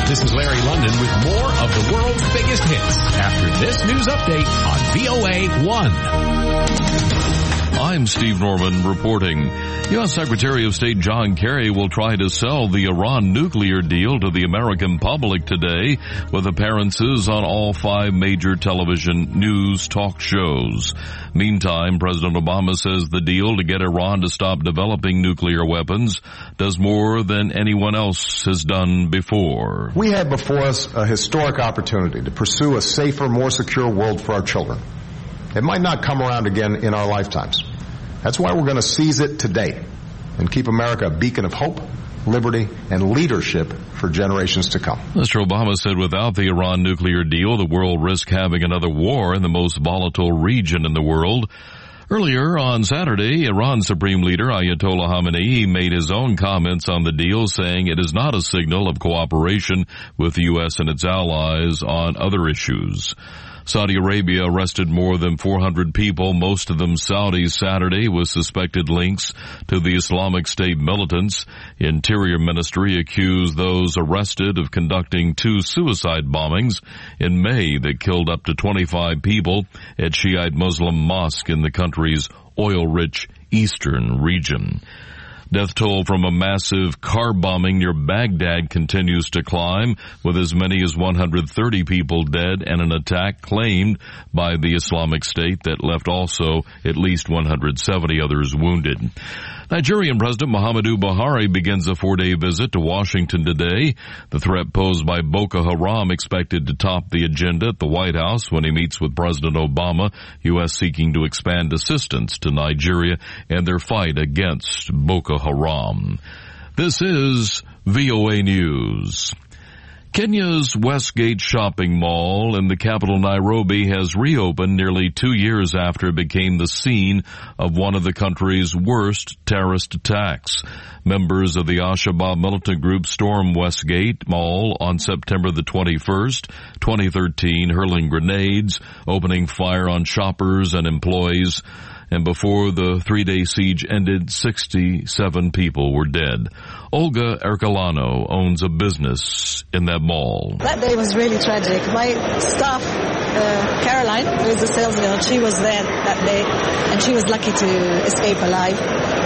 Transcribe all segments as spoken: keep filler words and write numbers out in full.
This is Larry London with more of the world's biggest hits after this news update on V O A one. I'm Steve Norman reporting. U S. Secretary of State John Kerry will try to sell the Iran nuclear deal to the American public today with appearances on all five major television news talk shows. Meantime, President Obama says the deal to get Iran to stop developing nuclear weapons does more than anyone else has done before. We have before us a historic opportunity to pursue a safer, more secure world for our children. It might not come around again in our lifetimes. That's why we're going to seize it today and keep America a beacon of hope, liberty, and leadership for generations to come. Mister Obama said without the Iran nuclear deal, the world risks having another war in the most volatile region in the world. Earlier on Saturday, Iran Supreme Leader Ayatollah Khamenei made his own comments on the deal, saying it is not a signal of cooperation with the U S and its allies on other issues. Saudi Arabia arrested more than four hundred people, most of them Saudis, Saturday with suspected links to the Islamic State militants. Interior Ministry accused those arrested of conducting two suicide bombings in May that killed up to twenty-five people at Shiite Muslim mosque in the country's oil-rich eastern region. Death toll from a massive car bombing near Baghdad continues to climb, with as many as one hundred thirty people dead and an attack claimed by the Islamic State that left also at least one hundred seventy others wounded. Nigerian President Muhammadu Buhari begins a four-day visit to Washington today. The threat posed by Boko Haram expected to top the agenda at the White House when he meets with President Obama, U S seeking to expand assistance to Nigeria and their fight against Boko Haram. This is V O A News. Kenya's Westgate shopping mall in the capital Nairobi has reopened nearly two years after it became the scene of one of the country's worst terrorist attacks. Members of the Al-Shabaab militant group stormed Westgate Mall on September the twenty-first, twenty thirteen, hurling grenades, opening fire on shoppers and employees. And before the three-day siege ended, sixty-seven people were dead. Olga Ercolano owns a business in that mall. That day was really tragic. My staff, uh, Caroline, who is the sales girl, she was there that day, and she was lucky to escape alive.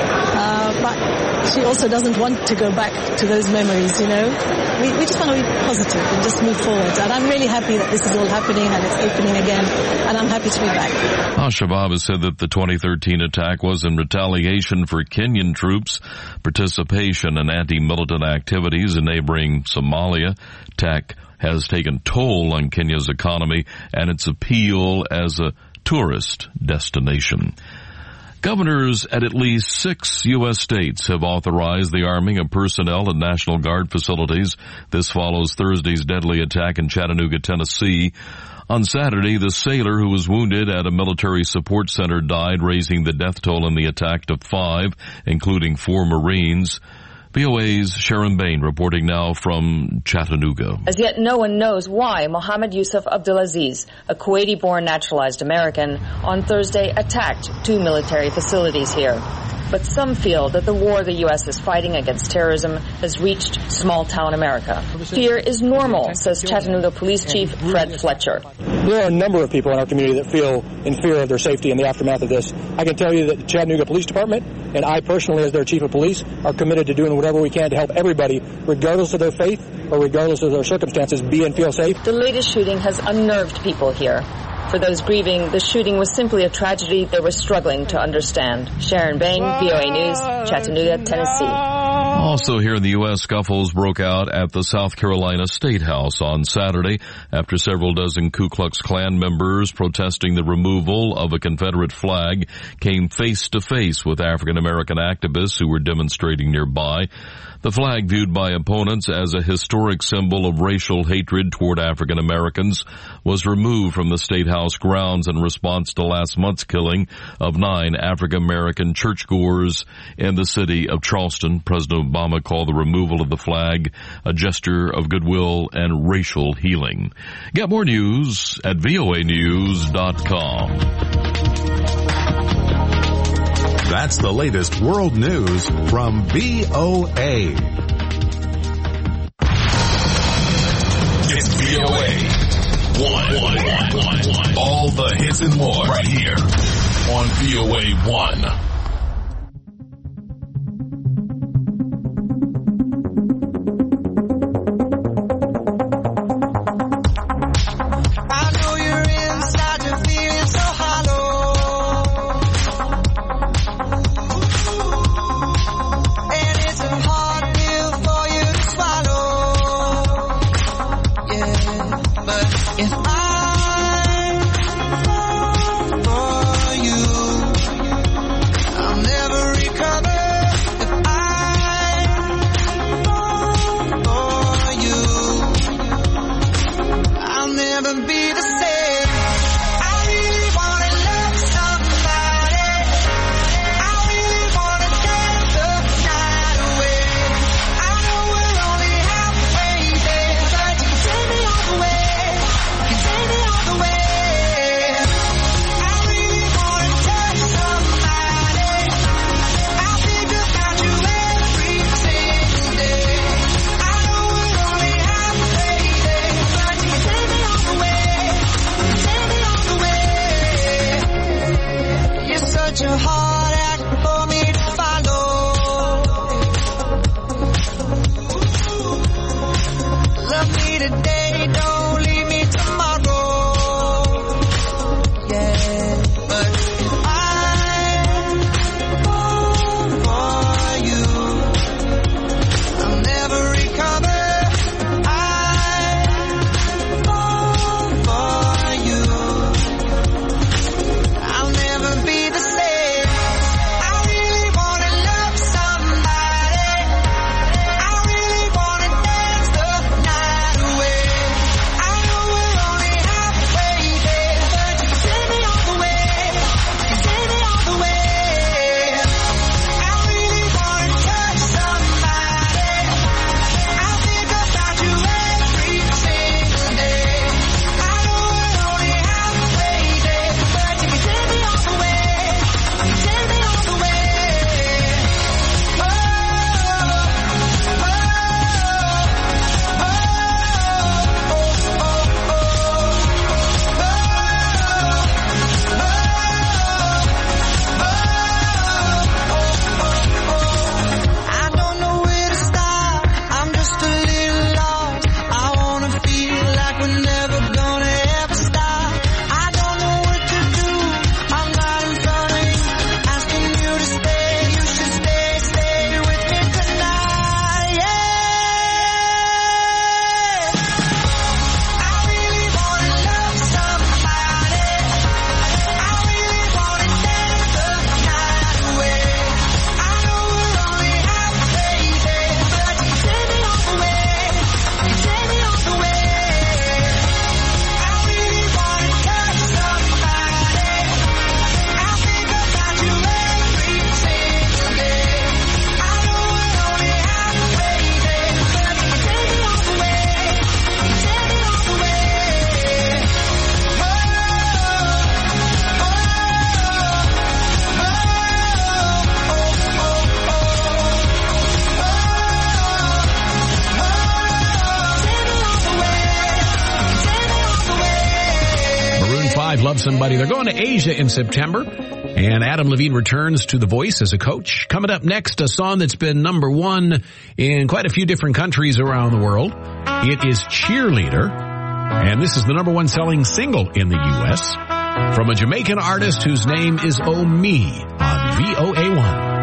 Uh, but she also doesn't want to go back to those memories, you know. We, we just want to be positive and just move forward. And I'm really happy that this is all happening and it's opening again, and I'm happy to be back. Al-Shabaab has said that the twenty thirteen attack was in retaliation for Kenyan troops' participation in anti-militant activities in neighboring Somalia. Attack has taken toll on Kenya's economy and its appeal as a tourist destination. Governors at at least six U S states have authorized the arming of personnel at National Guard facilities. This follows Thursday's deadly attack in Chattanooga, Tennessee. On Saturday, the sailor who was wounded at a military support center died, raising the death toll in the attack to five, including four Marines. V O A's Sharon Bain reporting now from Chattanooga. As yet, no one knows why Mohammed Yusuf Abdulaziz, a Kuwaiti-born naturalized American, on Thursday attacked two military facilities here. But some feel that the war the U S is fighting against terrorism has reached small-town America. Fear is normal, says Chattanooga Police Chief Fred Fletcher. There are a number of people in our community that feel in fear of their safety in the aftermath of this. I can tell you that the Chattanooga Police Department and I personally, as their Chief of Police, are committed to doing whatever we can to help everybody, regardless of their faith or regardless of their circumstances, be and feel safe. The latest shooting has unnerved people here. For those grieving, the shooting was simply a tragedy they were struggling to understand. Sharon Bain, V O A News, Chattanooga, Tennessee. Also here in the U S, scuffles broke out at the South Carolina State House on Saturday after several dozen Ku Klux Klan members protesting the removal of a Confederate flag came face to face with African American activists who were demonstrating nearby. The flag, viewed by opponents as a historic symbol of racial hatred toward African Americans, was removed from the State House grounds in response to last month's killing of nine African American churchgoers in the city of Charleston. President Obama called the removal of the flag a gesture of goodwill and racial healing. Get more news at V O A news dot com. That's the latest world news from V O A. All the hits and more right here on V O A one. Love Somebody. They're going to Asia in September, and Adam Levine returns to The Voice as a coach. Coming up next, a song that's been number one in quite a few different countries around the world. It is Cheerleader, and this is the number one selling single in the U S from a Jamaican artist whose name is Omi on V O A one.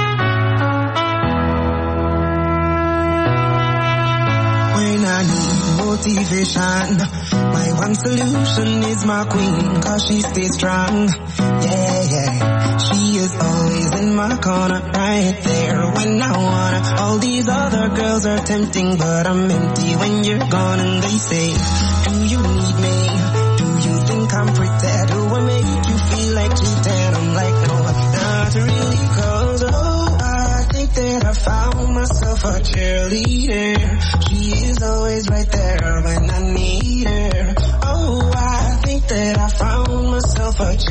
When I need motivation, my one solution is my queen, cause she stays strong. Yeah, yeah, she is always in my corner, right there when I wanna. All these other girls are tempting, but I'm empty when you're gone. And they say, do you need me? Do you think I'm pretty? Do I make you feel like cheating? I'm like, no, not really, cause oh, I think that I found myself a cheerleader. She is always right there when I need her. Oh, I think that I found myself a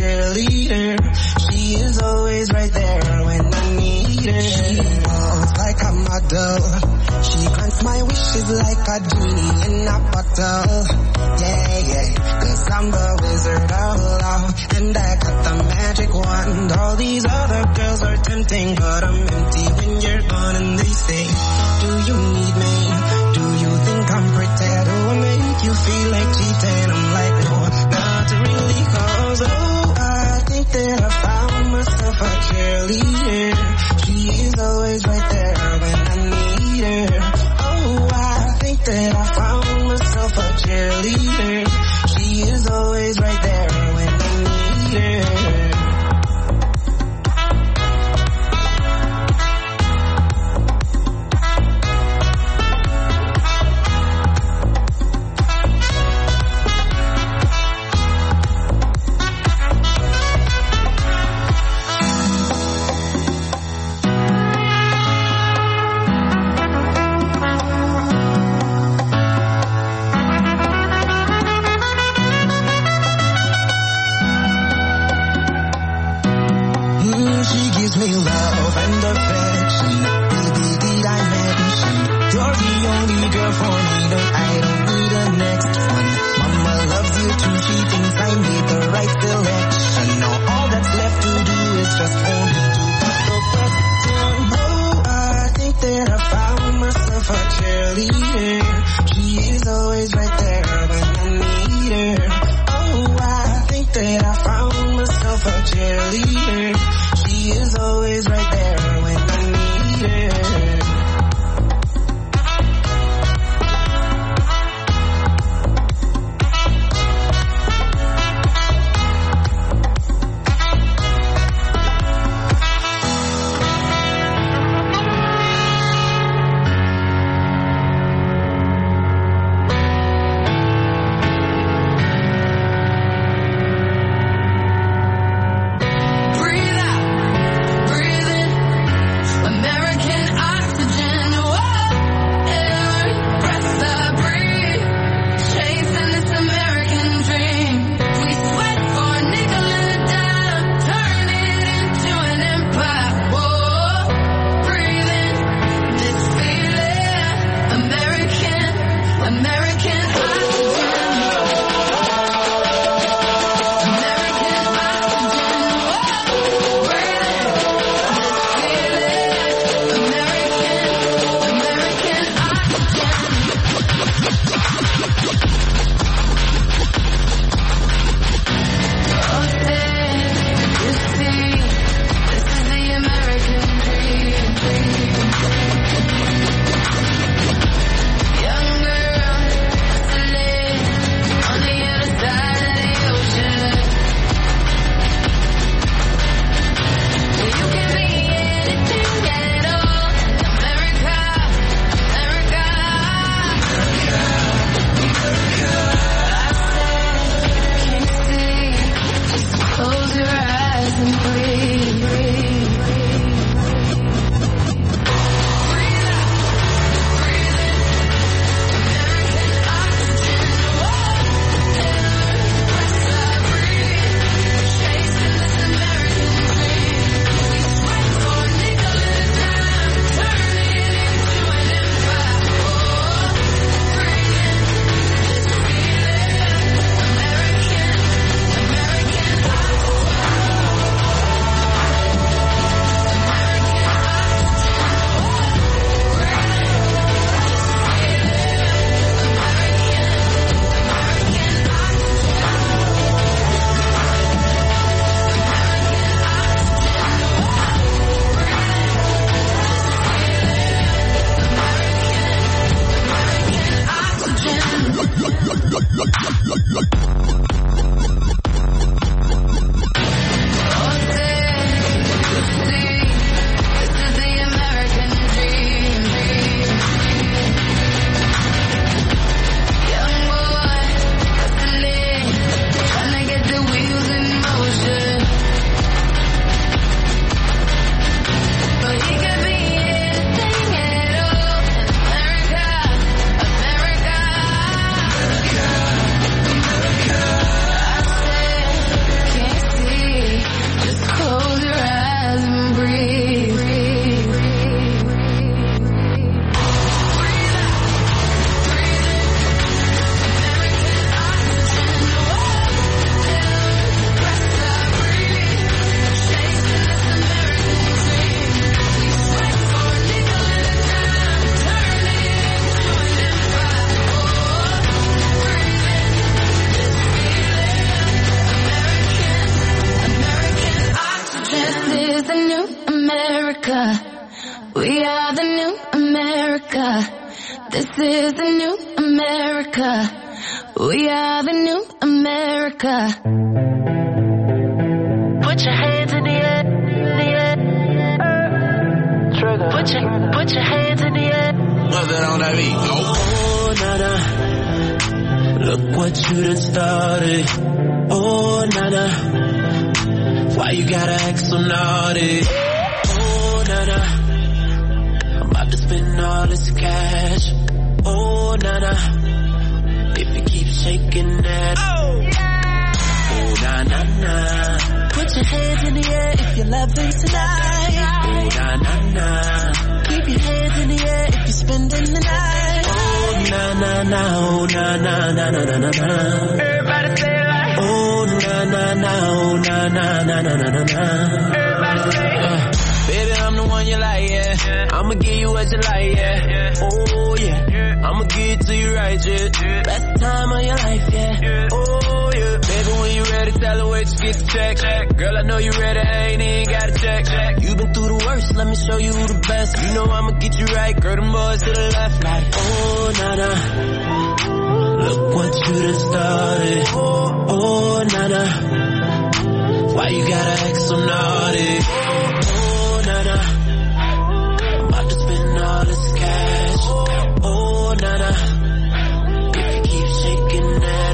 cheerleader. She is always right there when I need her. She walks like a model, bottle. She grants my wishes like a genie in a bottle. Yeah, yeah, cause I'm the wizard of love, and I got the magic wand. All these other girls are tempting, but I'm empty when you're gone. And they say, do you need me? Do you think I'm pretty? Do I make you feel like cheating? I'm like, no, not really, cause oh, I think that I found myself a cheerleader. She is always right there when I need her. Oh, I think that I found myself a cheerleader. She is always right there when I need her. America, This is the new America. We are the new America. Put your hands in the air, in the air. Trigger. Put your, put your hands in the air. What's that on that beat? Oh, oh, nana. Look what you done started. Oh, nana. Why you gotta act so naughty? Oh, nana. I'm about to spend all this cash. Oh, nana. If you keep shaking that. Oh, yeah. Oh, na, na, na. Put your hands in the air if you're loving tonight. Oh, na, na, na. Keep your hands in the air if you're spending the night. Oh, na, na, na. Oh, na, na, na, na, na, na, na. Everybody say it like. Oh, na, na, na. Oh, na, na, na, na, na, na, na. Everybody say it. Uh, baby, I'm the one you like, yeah. yeah. I'ma give you what you like, yeah. yeah. Oh, yeah. yeah. I'ma give it to you right, yeah. yeah. Best time of your life, yeah. yeah. Oh, yeah. Baby, when you ready, tell her where to get the check. check. Girl, I know you ready, I ain't even gotta check. check. You been through the worst, let me show you who the best. You know I'ma get you right, girl, them boys to the left, like, oh, nana. Look what you done started. Oh, nana. Why you gotta act so naughty? Oh, nana. I'm about to spend all this cash. Oh, nana. If you keep shaking that.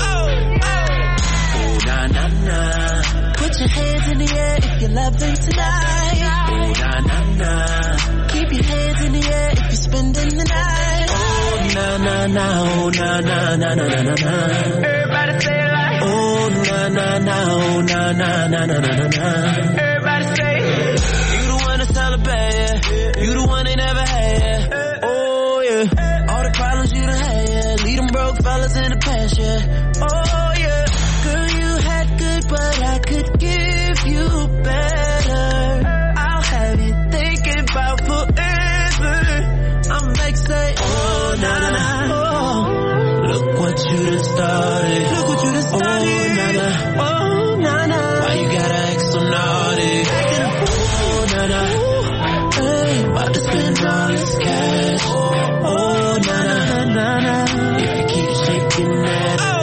Oh, na, na, na. Put your hands in the air if you're loving tonight. Oh, na, na, na. Keep your hands in the air if you're spending the night. Oh, na, na, na. Oh, na, na, na, na, na, na, na. Everybody say it like. Oh, na, na, na. Oh, na, na, na, na, na, na, na. Everybody say it. You the one to celebrate, yeah. You the one they never had, yeah. Oh, yeah. All the problems you done had, yeah. Leave them broke fellas in the past, yeah. Oh, yeah. Girl, you had good, but I could give you better. I'll have you thinking about forever. I'm like, say, oh, na, na, oh. Look what you done started. Look what you done started. Oh, na, na, oh, na, na. Why you gotta act so naughty? Oh, na, na. Hey, about to spend all this cash. Oh, na, na, na, na. If you keep shaking that. Oh,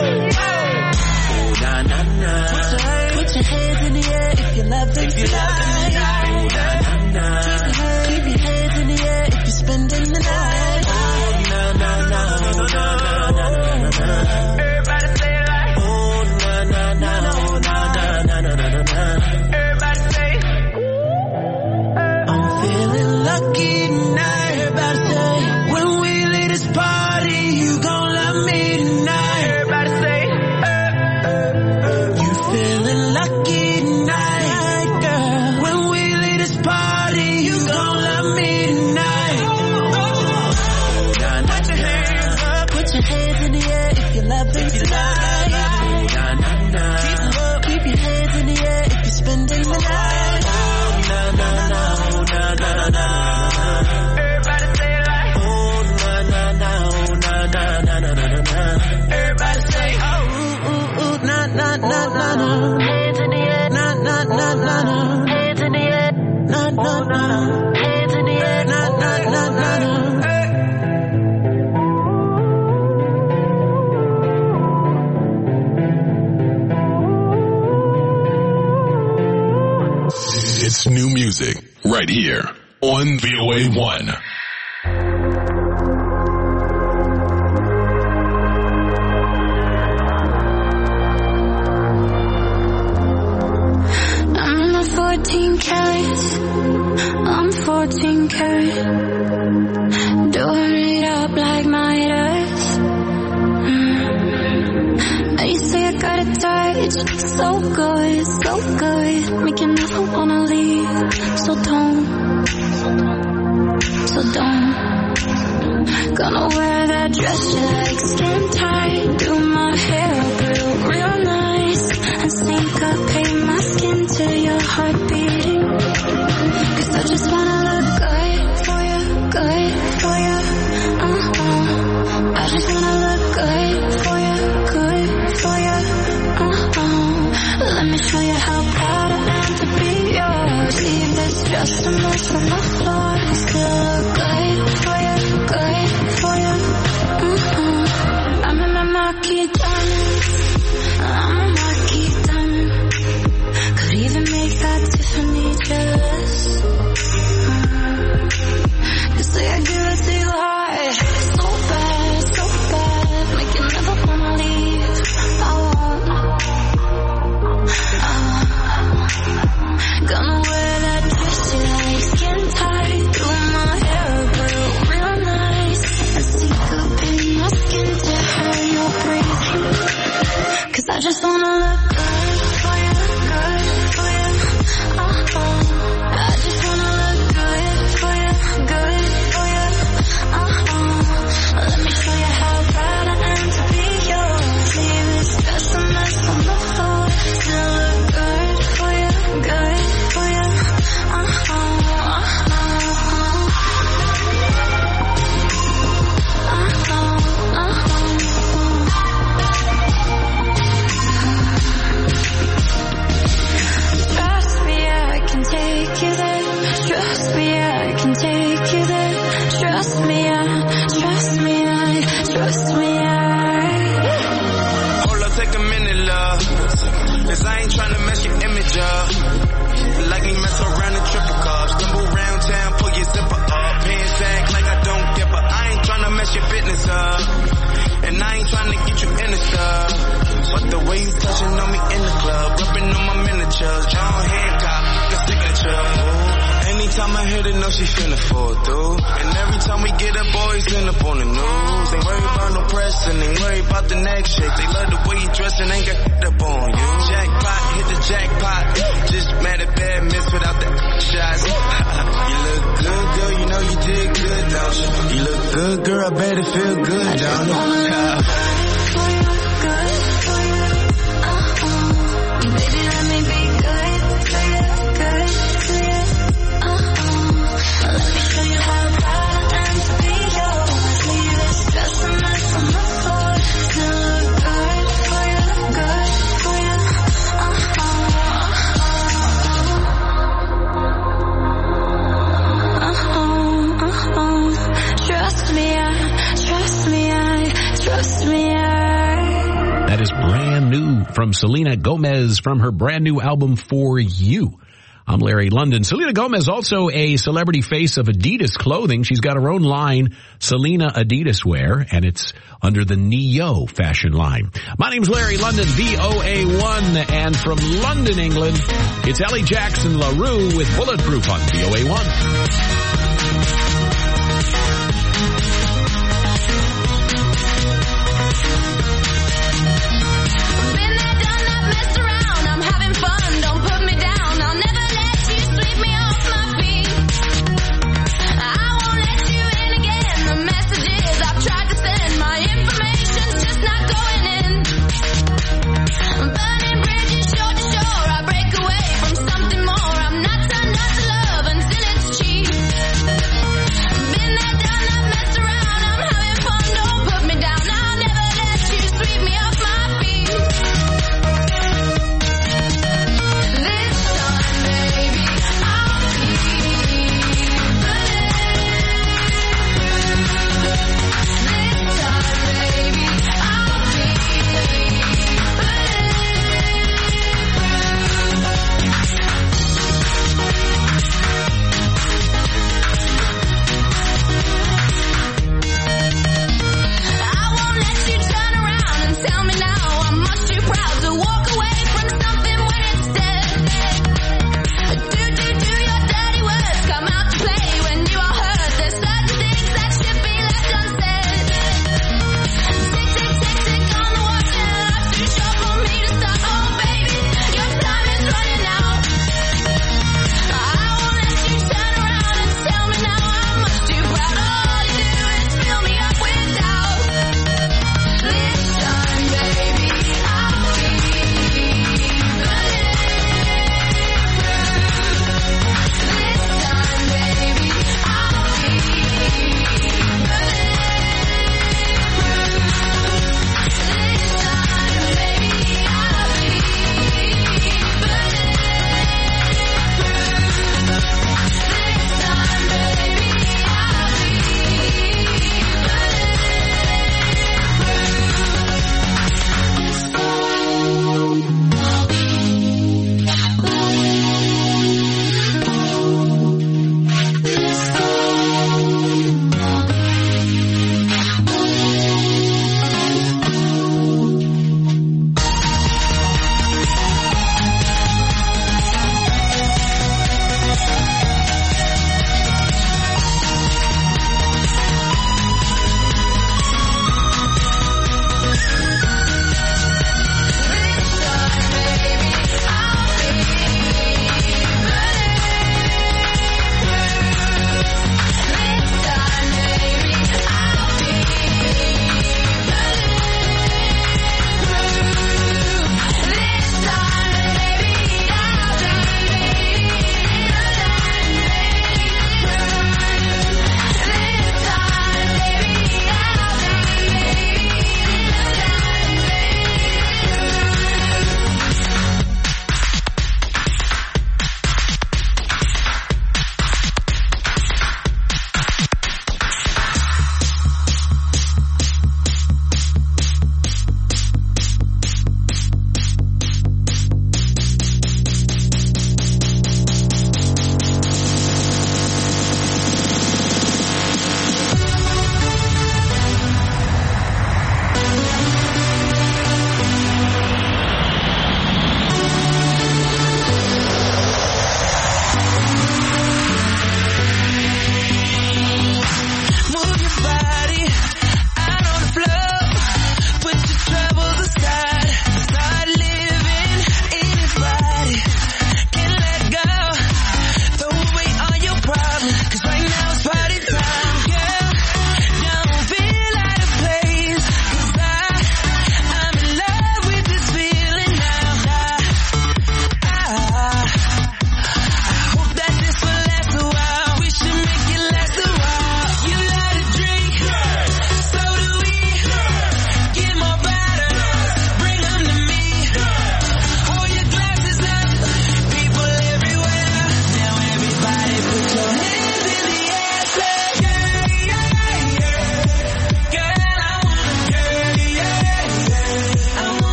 na, na, na. Put your hands in the air if you're loving tonight. Oh, na, na, na. Keep your hands in the air if you're spending the night. Oh, na, na, na. Oh, na, na, na, na, na. Everybody say it like. Oh, na, na, na. Oh, na, na, na, na, na, na. Everybody say. I'm feeling lucky tonight. Everybody say. When we leave this party, you gon' love me tonight. Everybody say. You feeling lucky tonight, girl. When we leave this party, you gon' love me tonight. Oh, nah, nah, put your hands up, put your hands in the air if you're loving tonight. Nah, nah, nah. Keep your hands in the air if you're spending the night. Oh, nah, nah, nah. Oh, nah, nah, nah. Everybody say it like. Oh, nah, nah, nah. Oh, nah, nah, nah, nah, nah, nah. Everybody say, oh, ooh, ooh, ooh, nah, nah, nah, nah, nah. Hands in the air, nah, nah, nah, nah, nah. Hands in the air, nah, nah, nah. Hands in the air, nah, nah, nah, nah, nah. It's new music right here on V O A one. I'm not fourteen carats. I'm fourteen karat. Doing it up like Midas. Mm. Now you say I got a touch, so good, so good. Make you never wanna leave. So don't, so don't. Gonna wear that dress you like, skin tight. Do my hair up real, real nice. And syncopate my skin to your heart beating. Cause I just wanna look good for you, good for you. Uh-huh. I just wanna look good for you, good for you. Uh-huh. Let me show you how proud I am to be yours. Leave this just a mess on the floor. Still look good for you, good for you. just wanna look good for you, good for you. Uh-oh. I just wanna look good for you, good for you. Uh-oh. Let me show you how proud I am to be yours. Leave this stress and mess on the floor. Still look good for you, good for you. Uh-oh, uh-oh. Uh-oh, uh-oh. Trust me, I can take you there. Trust me, I can take you there. Trust me, I, trust me, I, trust me, I. Hold up, take a minute, love. Cause I ain't tryna mess your image up. Like me mess around and triple cups. Stumble round town, pull your zipper up. Pants act like I don't get, but I ain't tryna mess your business up. And I ain't tryna get you in the stuff. But the way you touching on me in the club, rubbing on my miniatures, John Hancock, the signature. Anytime I hit it, know she finna fall through. And every time we get up, boys end up on the news. Ain't worried about no pressing, ain't worried about the next shake. They love the way you dressing, ain't got up on you. Jackpot, hit the jackpot. Just mad at bad miss without the shots. You look good, girl, you know you did good, don't you? You look good, girl, I bet it feel good, don't you? Baby, let me be good for you, good for you. Uh-oh. Let me show you how proud I am to be yours. Leave this stress and mess on the floor. Still look good for you, good for you. Uh-oh, uh-oh. Uh-oh, uh-oh. Trust me, I, trust me, I, trust me, I. That is brand new from Selena Gomez from her brand new album For You. I'm Larry London. Selena Gomez, also a celebrity face of Adidas clothing. She's got her own line, Selena Adidas Wear, and it's under the Neo fashion line. My name's Larry London, V O A one, and from London, England, it's Ellie Jackson LaRue with Bulletproof on V O A one. Shore, I break away from something more. I'm not turned on to love until it's cheap.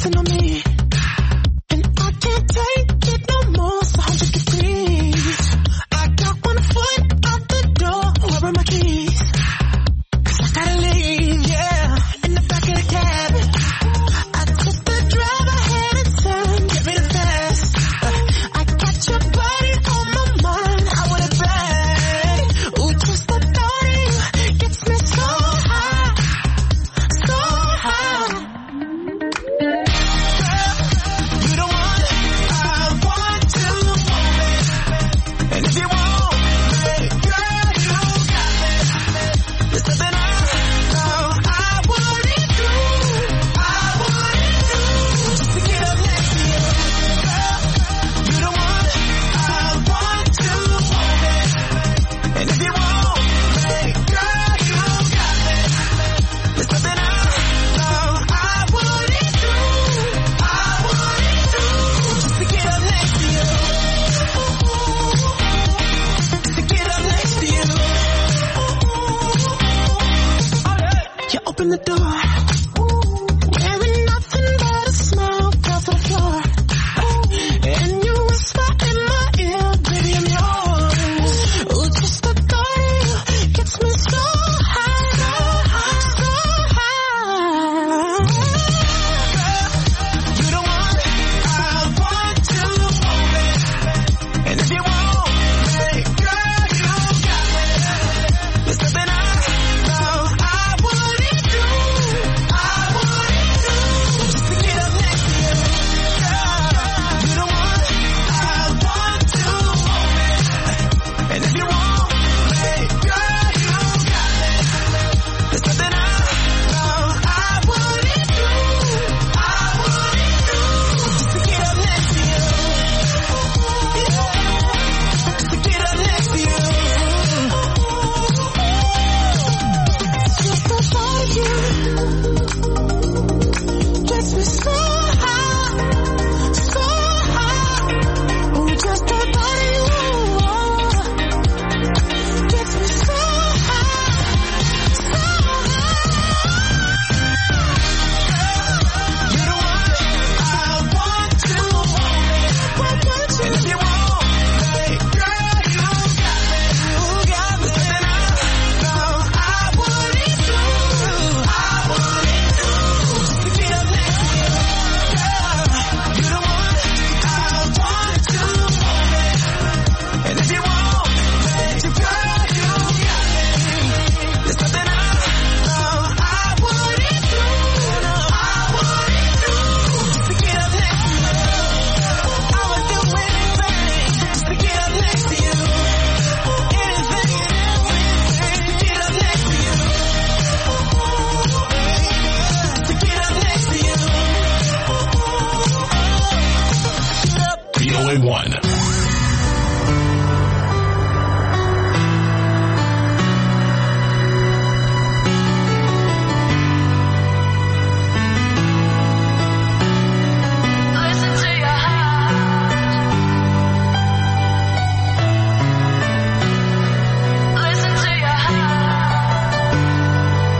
resting on me. And I can't take it no more. It's a hundred degrees. I got one foot out the door. Where are my keys? 'Cause I gotta leave, yeah. In the back of the cab. I took the drive ahead and said, get me the fast. Uh, I got your body on my mind. I want it back. Ooh, just the thought of you gets me so high. So high. Girl, you the one I want to want me. And if you want me, girl, you got me. There's something I know I wouldn't do. I wouldn't do just to get up next to you. Girl, you the one I want to want me. And if you want me, girl, you got me. There's something I know I wouldn't do. I wouldn't do just to get up next to you. Just to get up next to you. You open the door, wearing nothing but a smile, falls on the floor. And you whisper in my ear, baby, I'm yours. Ooh, just the thought of you gets me so high, so high. Girl, you the one I want to want me. And if you want me, girl, you got me. There's something I know I wouldn't do. I wouldn't do just to get up next to you. Girl, you the one I want to want me. And if you want me, girl, you got me. There's something I know I wouldn't do. I wouldn't do just to get up next to you. Just to get up next to you. Just the thought of you gets me so high, so high. Ooh, just the thought of you gets me so high, so high. You're the one I want to want me. And if you want me, girl, you got me. You got me. Something I know I wouldn't do. I wouldn't do just to get up next to you. Girl, you're the one I want to want me. And if you want me, girl, you got me. There's something I know I wouldn't do. I wouldn't do just to get up next to you. I would do anything just to get up next to you. Anything and everything to get up next to you. To get up next to you. V O A one. Listen to your heart. Listen to your heart.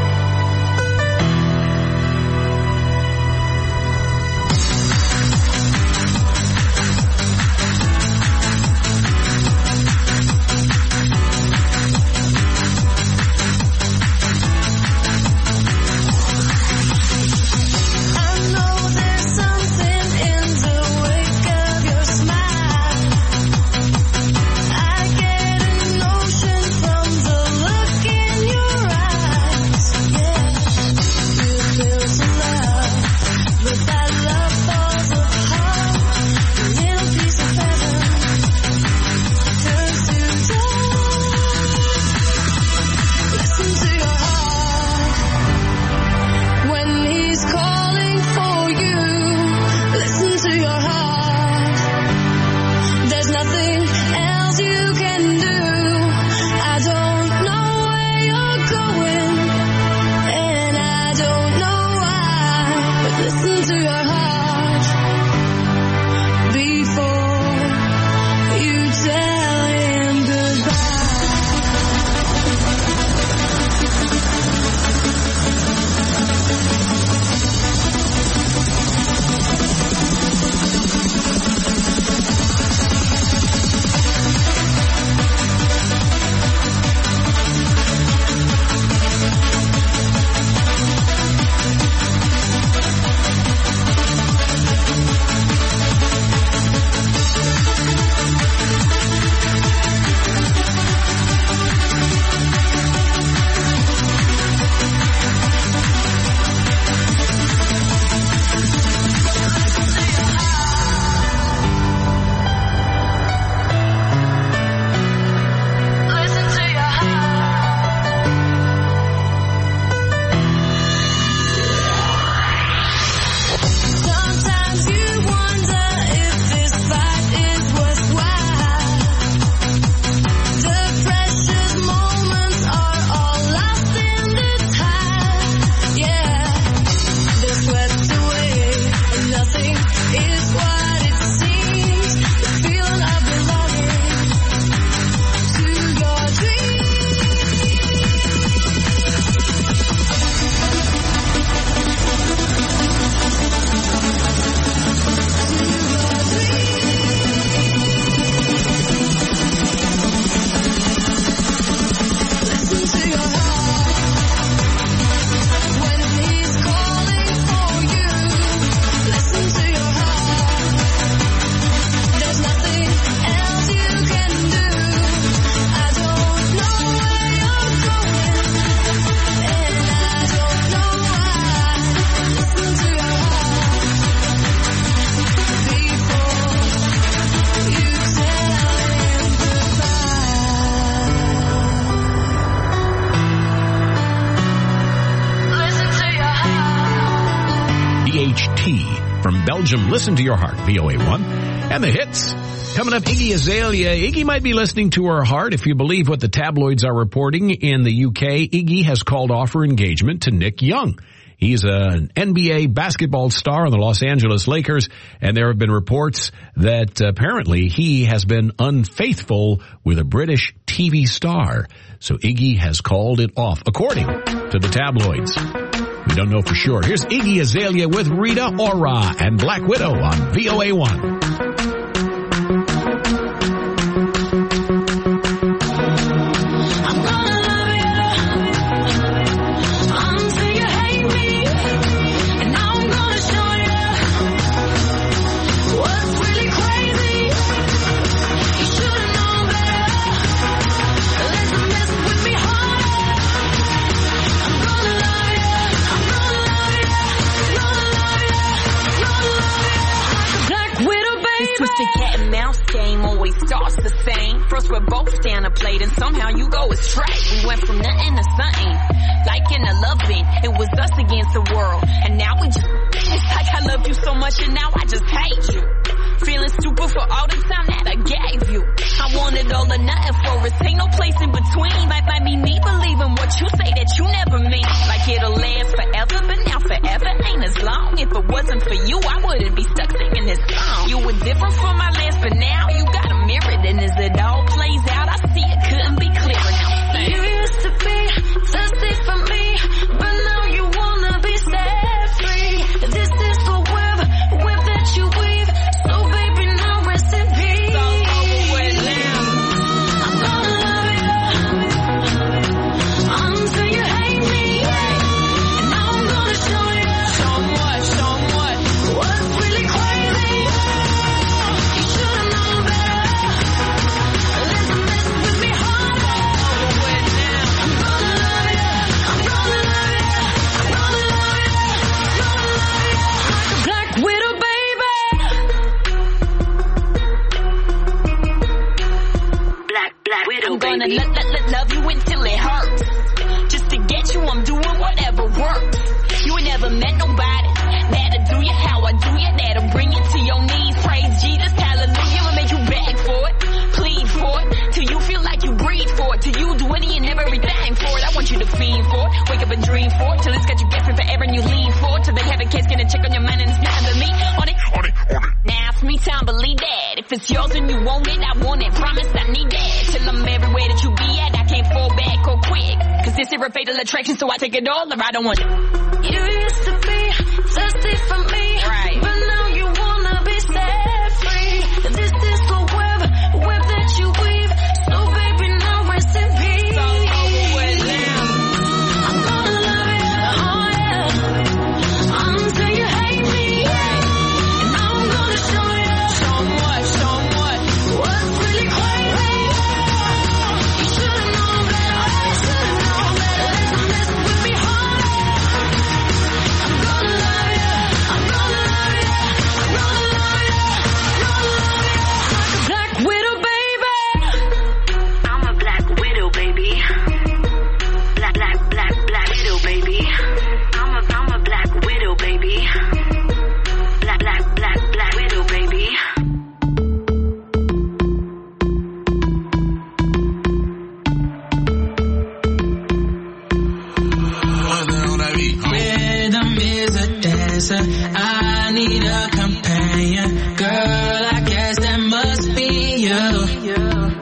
in Belgium. Listen to your heart, V O A one. And the hits. Coming up, Iggy Azalea. Iggy might be listening to her heart. If you believe what the tabloids are reporting in the U K, Iggy has called off her engagement to Nick Young. He's an N B A basketball star on the Los Angeles Lakers, and there have been reports that apparently he has been unfaithful with a British T V star. So Iggy has called it off, according to the tabloids. We don't know for sure. Here's Iggy Azalea with Rita Ora and Black Widow on V O A one. Starts the same. First we're both down a plate and somehow you go astray. We went from nothing to something, like in a love thing. It was us against the world, and now we just, it's like I loved you so much and now I just hate you. Feeling stupid for all the time that I gave you. I wanted all or nothing for us, ain't no place in between. Might might be me believing what you say that you never mean. Like it'll last forever, but now forever ain't as long. If it wasn't for you, I wouldn't be stuck singing this song. You were different from my last, but now you got a mirror. And as it all plays out, I see it couldn't be clearer now. You used to be thirsty for me, but now you wanna be set free. This is the web, web that you weave. So baby, now rest in peace. So over with now. I'm gonna love you until you hate me, and now I'm gonna show you. Show 'em what, show 'em what. What's really crazy? You should've known better. Listen, mess with me harder. Over with now. I'm gonna love you. I'm gonna love you. I'm gonna love you. Gonna love you like a Black Widow, baby. Black, Black Widow, I'm gonna baby. let, let, let love you until it hurts. Just to get you, I'm doing whatever works. You ain't never met nobody that'll do you how I do you, that'll bring you to your knees. Praise Jesus, hallelujah, and make you beg for it, plead for it, till you feel like you breathe for it, till you do any and everything for it. I want you to fiend for it, wake up and dream for it, till it's got you guessing forever and you lean for it, till they have a case, get a check on your mind and it's not but me. On it, on it, on it. Now it's me time, believe that. If it's yours and you want it, I want it. Promise I need that. Till I'm everywhere that you be at, I can't fall back or quick. Cause this is a fatal attraction, so I take it all or I don't want it. You used to be thirsty for me, Right. but now you wanna be set free. This is the web, web that you weave. So baby, now rest in peace. So over with now. I'm gonna love you, oh yeah, until you hate me, and now I'm gonna show you. Show 'em what, show 'em what. What's really crazy? You should've known better. You should've known better. Listen, mess with me harder. I'm gonna love you. I'm gonna love you. I'm gonna love you. Gonna love you like a Black Widow, baby. I'm a Black Widow, baby. Black, black, black, Black Widow, baby. I'm a, I'm a Black Widow, baby. Black, black, black, Black Widow, baby. Rhythm is a dancer. I need a companion. Girl, I guess that must be you.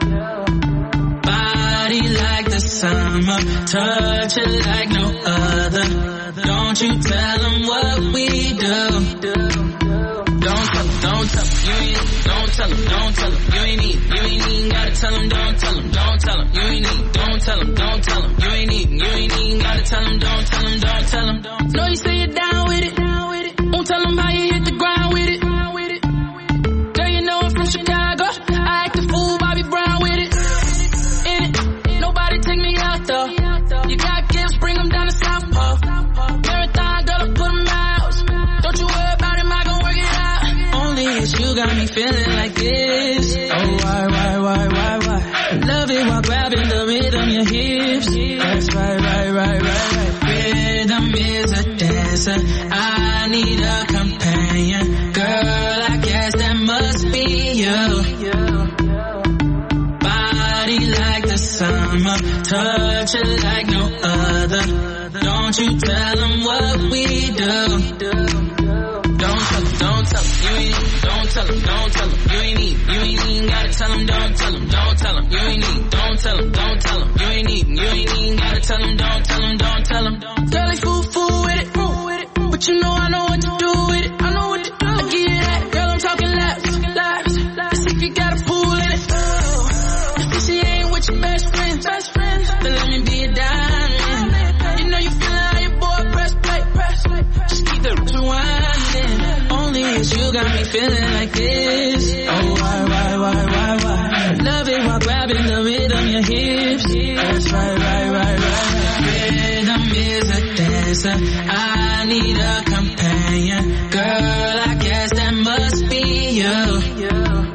Body like the summer, touch it like no other. Don't you tell them what we do. Don't tell them, don't tell them, you ain't, don't tell them, don't tell them, you ain't even, you ain't even gotta tell them, don't tell them, don't tell them, you ain't even, don't tell them, don't tell them, you ain't even, you ain't even gotta tell them, don't tell them, don't tell them. Know you say you're down with it, won't tell them how you hit the ground with it. Girl, you know I'm from Chicago, I act a fool, Bobby Brown with it. In it, nobody take me out though. You got gifts, bring them down to South Pole. Marathon, girl, I put them out. Don't you worry about him, I gon' work it out. Only it's you got me feeling like this. Oh, why, why, why, why, why? Love it while grabbing the rhythm, your hips. That's right, right, right, right, right. Rhythm is a dancer. I need a companion. Girl, summer, touch it like no other. Don't you tell them what we do. Don't tell them, don't tell them, you ain't need, don't tell them, don't tell them, you ain't need, you ain't even gotta tell them, don't tell them, don't tell them, you ain't need, don't tell them, don't tell them, you ain't need, you ain't even gotta tell them, don't tell them, don't tell them. Girl, they fool, fool with it, fool with it, but you know I know what to do with it, I know what to do. I give you that, girl, I'm talking laps, laps, let's see if you got a fool in it. If she ain't with your best friend, best friend, then let me be a diamond. You know you feelin' how your boy press play, press play, just keep the rewinding. Only it's you got me feeling like this. Oh, why, why, why, why, why? Love it while grabbing the rhythm, your hips. That's right, right, right, right. Rhythm is a dancer. I need a companion. Girl, I guess that must be you.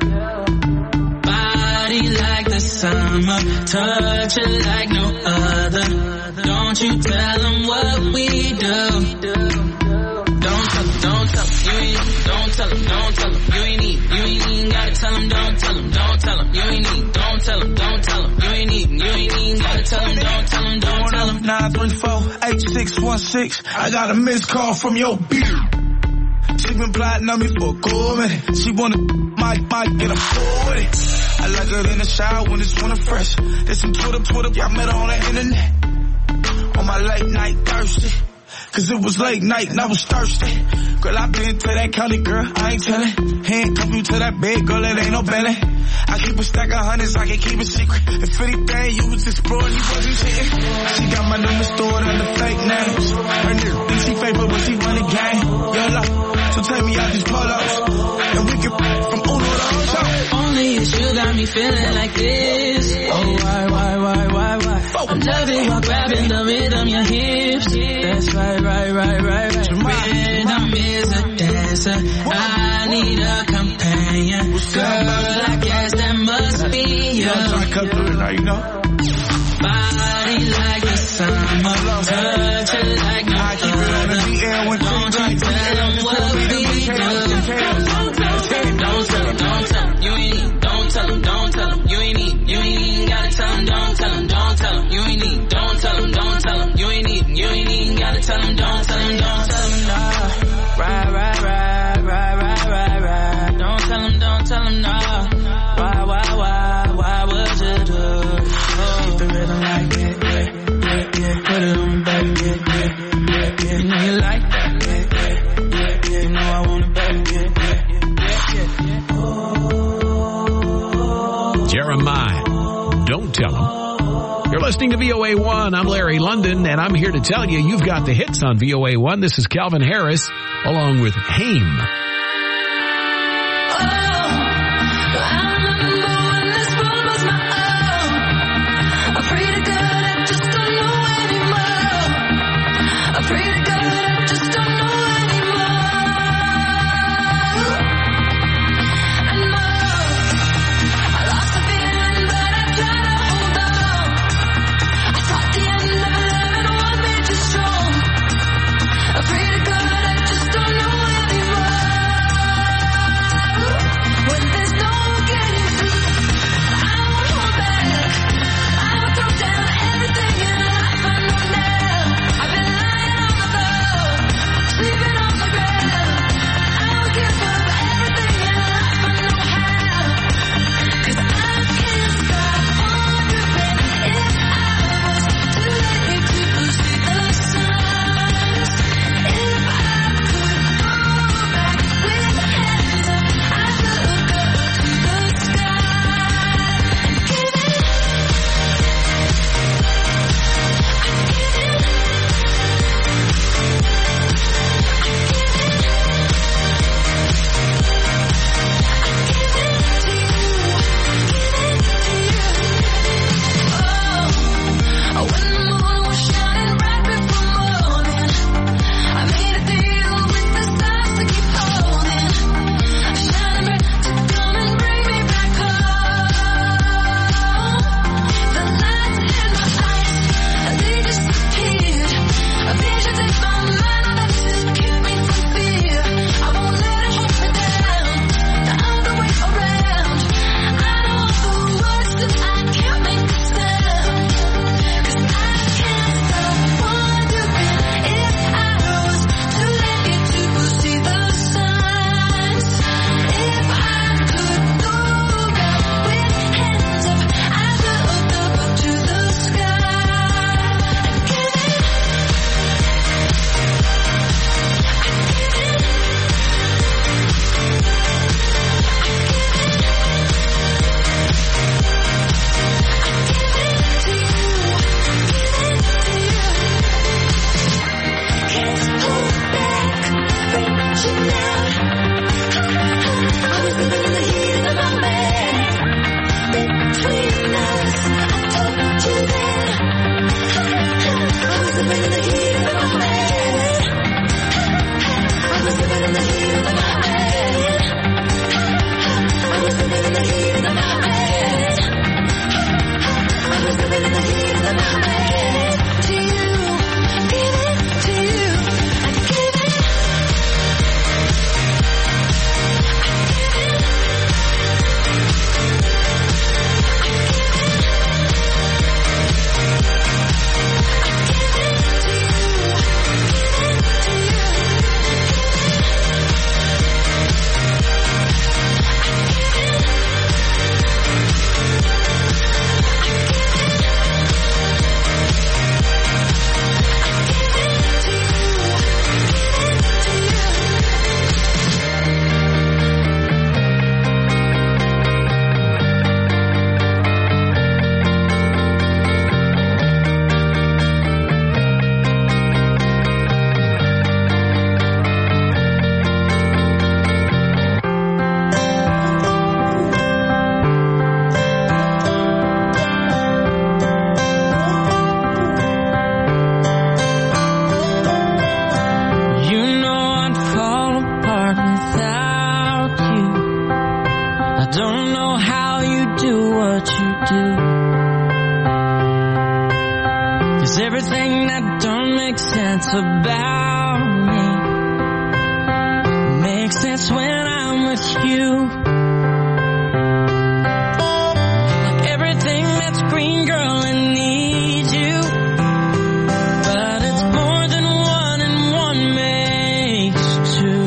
Body like the summer, touch it like no other. Don't you tell them what we do. Don't tell them, don't tell them, you ain't, don't tell them, don't tell them, you ain't need, you ain't even gotta tell them, don't tell them, don't tell them, you ain't need, don't tell them, don't tell them, you ain't need, you ain't even gotta tell them, don't tell them, don't tell them. nine three four, eight six one six, I got a missed call from your beard. She been plotting on me for a cool minute. She wanna, might, might get a fool with it. I like her in the shower when it's winter fresh. There's some Twitter, Twitter, y'all met her on the internet. On my late night thirsty. Cause it was late night and I was thirsty. Girl, I been to that county, girl, I ain't tellin'. Handcuff you to that bed, girl, it ain't no belly. I keep a stack of hundreds, I can keep a secret. If anything, you was exploring, you wasn't cheating. She got my number stored under fake names. Her nigga think she fake, but when she run the game, yo, love. So tell me I just pull up, and we can from Uno to Ocho. Only it's you got me feeling like this. Oh, why, why, why, why, why? I'm loving while grabbing the rhythm, your hips. That's right, right, right, right, right. Rhythm is a dancer. I need a companion. Girl, I guess that must be you. Body like the summer, touch it like no other. Don't you tell them what we do. Don't tell them, don't tell them, you ain't need. Don't tell them, don't tell them, you ain't need. You ain't even gotta tell them, don't tell them, don't tell them, you ain't need. Don't tell them, don't tell them, you ain't need. You ain't even gotta tell them, don't tell them, don't tell them, no. Right, right, right, right, right, right, right. Don't tell them, don't tell them, no. Why, why, why, why would you do? Oh, keep the rhythm like that, yeah, yeah, yeah. Put it on me, baby, yeah, yeah, yeah, yeah. You know you like that, yeah, yeah, yeah, yeah. You know I want it, baby, yeah, yeah, yeah, yeah, yeah. Oh. Jeremiah, don't tell him. You're listening to V O A one. I'm Larry London, and I'm here to tell you you've got the hits on V O A one. This is Calvin Harris, along with Haim. I pray to God I just don't know anymore. what you do. 'Cause everything that don't make sense about me makes sense when I'm with you. Everything that's green, girl, and needs you. But it's more than one and one makes two.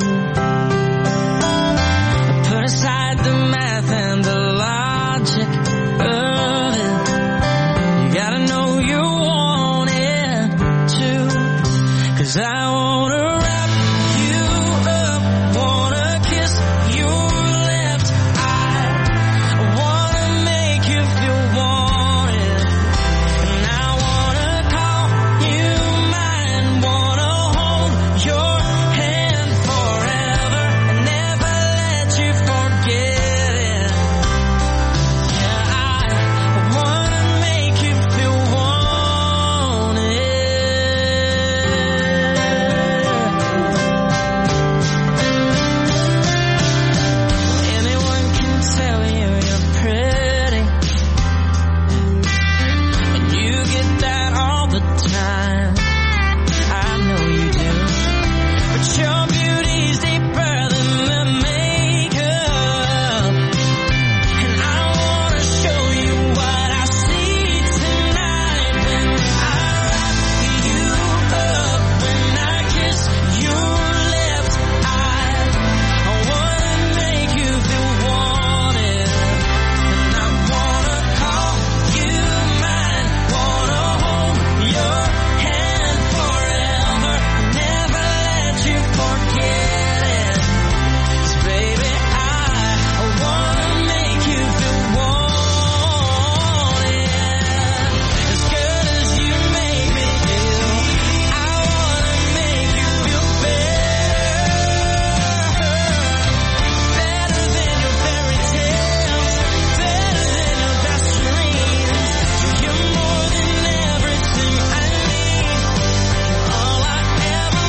Put aside the math and the logic of it. You gotta know you want it too. 'Cause I wanna wrap you up, wanna kiss your left eye. I wanna make you feel wanted. And I wanna call you mine, wanna hold your hand forever and never let you forget it. Yeah, I wanna make you feel wanted. Anyone can tell you you're pretty, and you get that all the time. I know you do. But your beauty's deeper than the makeup. And I wanna show you what I see tonight when I wrap you up, when I kiss your left eye. I wanna make you feel wanted. And I wanna call you mine, wanna hold your hand forever, never let you forget it. 'Cause baby, I, I wanna make you feel wanted. As good as you make me feel, I wanna make you feel better. Better than your fairy tales, better than your best dreams. You're more than everything I need. You're all I ever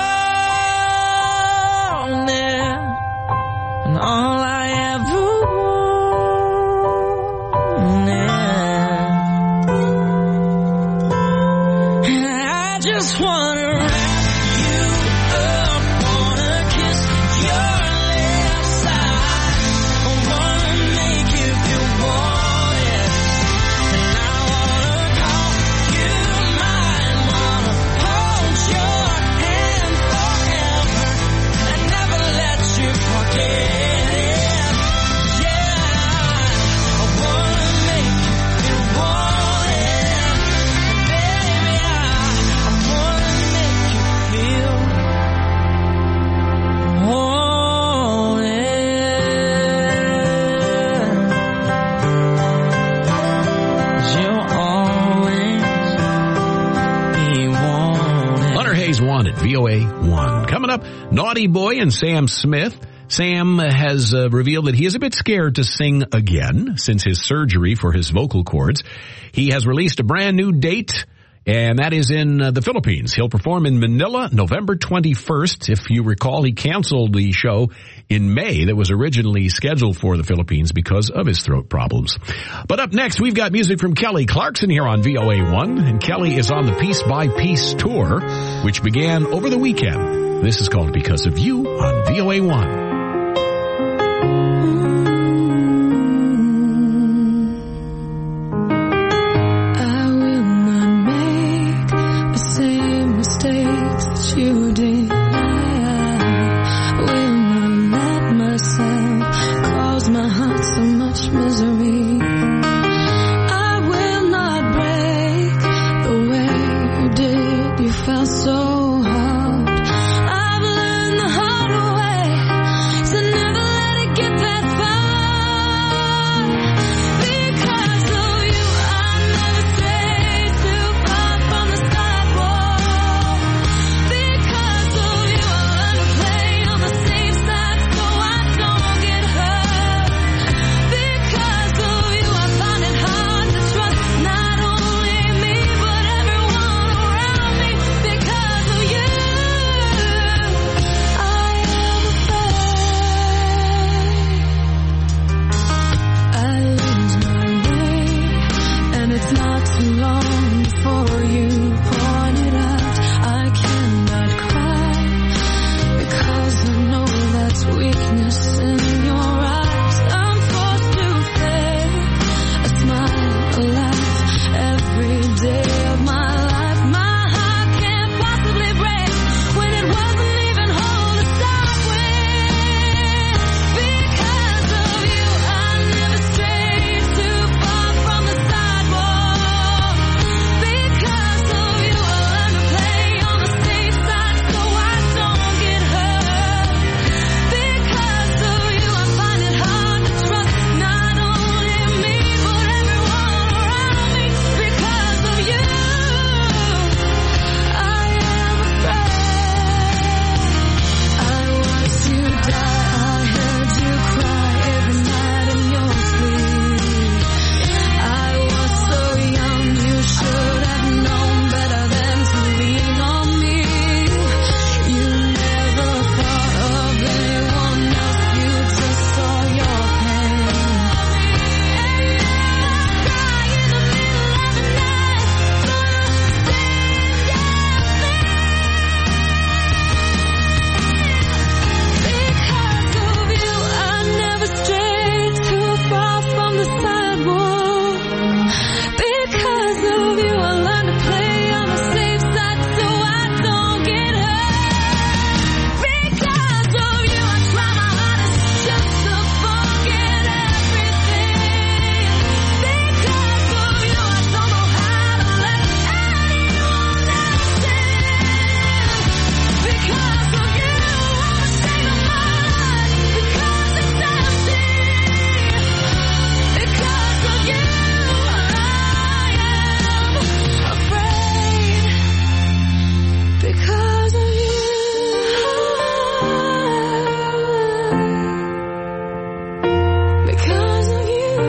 wanted, and all I ever wanted. And I just wanna wrap you up, wanna kiss your left side. I wanna make you feel wanted. And I wanna call you mine, wanna hold your hand forever and never let you forget it. Yeah, I wanna make you feel wanted. Baby, I, I wanna make you feel wanted. 'Cause you'll always be wanted. Hunter Hayes Wanted, V O A one. Coming up, Naughty Boy and Sam Smith. Sam has uh, revealed that he is a bit scared to sing again since his surgery for his vocal cords. He has released a brand new date, and that is in uh, the Philippines. He'll perform in Manila November twenty-first. If you recall, he canceled the show in May that was originally scheduled for the Philippines because of his throat problems. But up next, we've got music from Kelly Clarkson here on V O A one, and Kelly is on the Piece by Piece tour, which began over the weekend. This is called Because of You on V O A one. I will not make the same mistakes that you did. I will not let myself cause my heart so much misery. I will not break the way you did. You felt so hard. I've learned the hard way before you pointed out. I cannot cry because I know that's weakness in your eyes. I'm forced to fake a smile, a laugh every day of my life. My heart can't possibly break when it wasn't even whole to start with. Because of you, I never strayed too far from the sidewalk. Because of you, I learned to play on the safe side so I don't get hurt. Because of you, I find it hard to trust not only me but everyone around me. Because of you, I am afraid. I watched you die, I heard you cry every night in your sleep. I was so young, you should have known better than to lean on me. You never thought of anyone else, you just saw your pain. And now I cry in the middle of the night for the same damn thing. Because of you, I never strayed too far from the sidewalk. Because of you, I learned to play on the safe side so I don't get hurt. Because of you, I try my hardest just to forget everything. Because of you, I don't know how to let anyone else in. Because of you, I'm ashamed of my life because it's empty. Because of you, I am afraid. Because of you, because of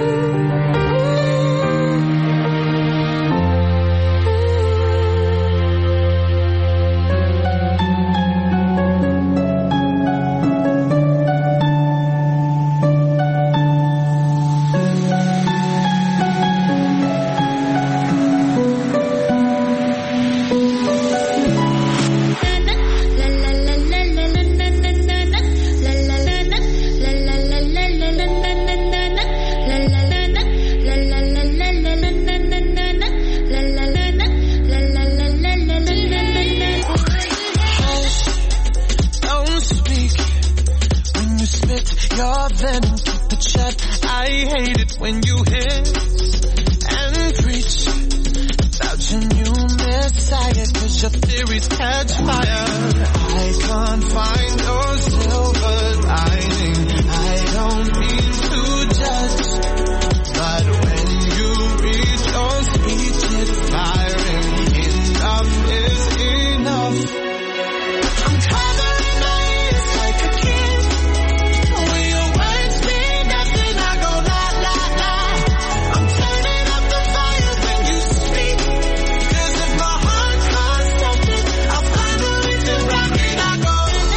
Don't speak when you spit your venom, keep it shut. I hate it when you hiss and preach about your new messiah, cause your theories catch fire. I can't find your silver lining. I don't mean to judge, but when you read your speech, it's tiring. Enough is enough. I'm covering my ears like a kid. When your words mean nothing, I go la la la. I'm turning up the fire when you speak. Cause if my heart caused something, I'll find a reason rock it. I go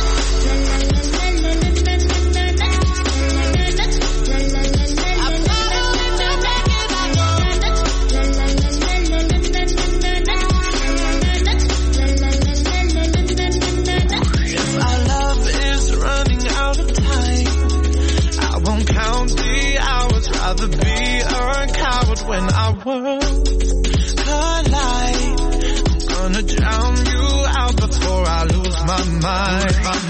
If our love is running out of time, I won't count the hours. Rather be a coward when our worlds collide. I'm gonna drown you out before I lose my mind.